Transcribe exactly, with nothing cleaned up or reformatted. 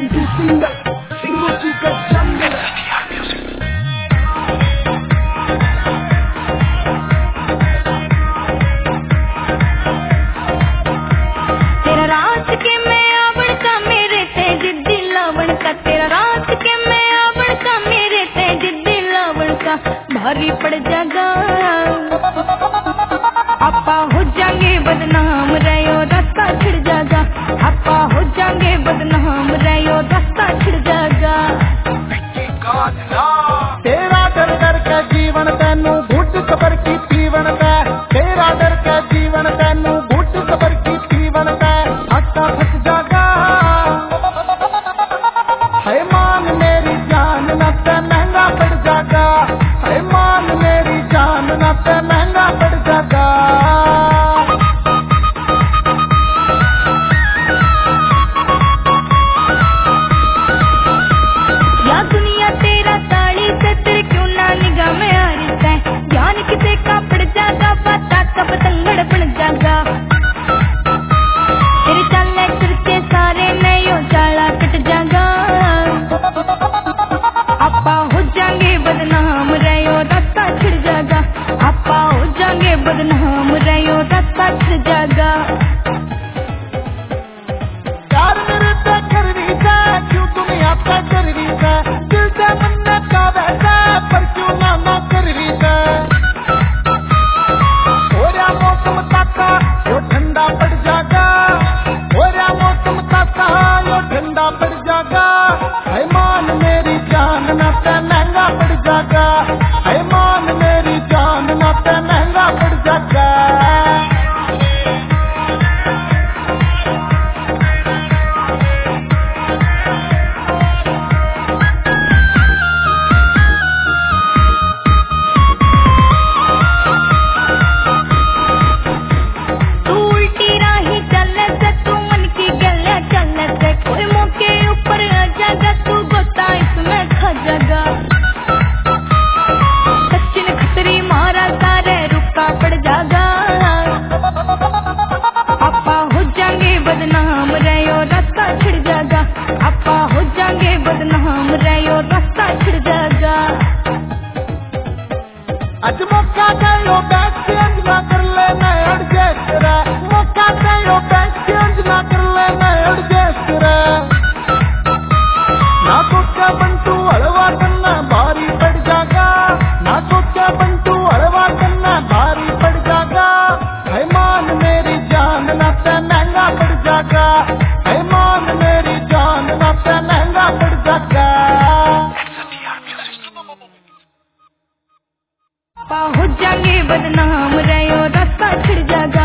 To single सिंगोची का जंगल। तेरा रात के मैं आवड़ का मेरे ते जिद्दी लावण का, तेरा रात के मैं आवड़ का मेरे ते जिद्दी लावण का भारी पड़ जागा। आपा हो जाएंगे बदनाम रहो रास्ता छिड़ जागा, आपा हो जाएंगे बदनाम रहो रास्ता छिड़ जागा। तेरा डर डर का जीवन तेनू घुट खबर की पीवन का, तेरा डर का जीवन तेनू घुट खबर की पीवन का हट्टा फट जागा। है मान मेरी जान न ते महंगा पड़ जागा, है मान मेरी जान न ते महंगा पड़ जागा। या दुनिया तेरा ताड़ी से तेरे क्यों ना निगाह में आ रही है, ज्ञान किसे का पड़ जागा पता का पतंगड़ बन जागा। तेरे चाले करके सारे नयो चाला कट जागा। आपा हो जाएंगे बदनाम रहो रास्ता छिड़ जागा, आपा हो जाएंगे बदनाम रहो रास्ता छिड़ जागा। प्यार मेरे पे कर रही है क्यों दुनिया पे कर रही है, दिल से मन्ना का वैसा पर क्यों ना ना कर रही है। हो रहा मौसम ताका यो ठंडा पड़ जागा, हो रहा मौसम ताका यो ठंडा पड़ जागा। है मान मेरी जान ना ते महंगा पड़ जागा, है मान मेरी जान ना ते महंगा पड़ जागा। तू उल्टी राही चले से तू मन की गले चले से, कोई मौके ऊपर आ जागा तू गोता इसमें खा जागा। सचिन खतरी मारा सारे रुका पड़ जागा। आपा हो जाएंगे बदनाम रहो रास्ता छिड़ जागा, आपा हो जाएंगे बदनाम रहो रास्ता छिड़ जागा। आज मौका दो बैठ चेंज ना कर ले मैं एडजस्ट रे, मौका दो बैठ चेंज ना कर ले मैं एडजस्ट रे। ना सोचा बंटू हलवा करना भारी पड़ जागा, ना सोचा बंटू हलवा करना भारी पड़ जागा। है मान मेरी जान ना ते महंगा पड़ जागा, है मान मेरी जान ना ते महंगा पड़ जागा। आपा हो जाएंगे बदनाम रहो रास्ता छिड़ जागा,